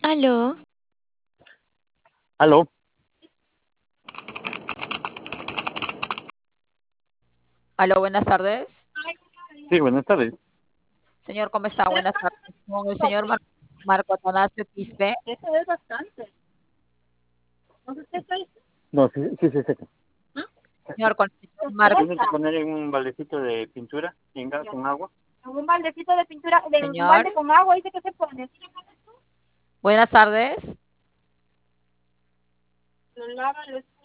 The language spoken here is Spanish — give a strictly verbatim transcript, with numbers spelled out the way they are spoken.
Aló, Aló, Aló, buenas tardes. sí, buenas tardes. Señor, ¿cómo está? Buenas tardes. Con el señor Mar- Marco Atanasio Quispe. Eso es bastante. ¿No sé qué soy? No, sí, sí, sí, sí. Señor, con el señor Marco, Tienes que poner en un baldecito de pintura en gas con agua. Un baldecito de pintura, de un señor. balde con agua, dice que se pone. Buenas tardes. Lo lava, lo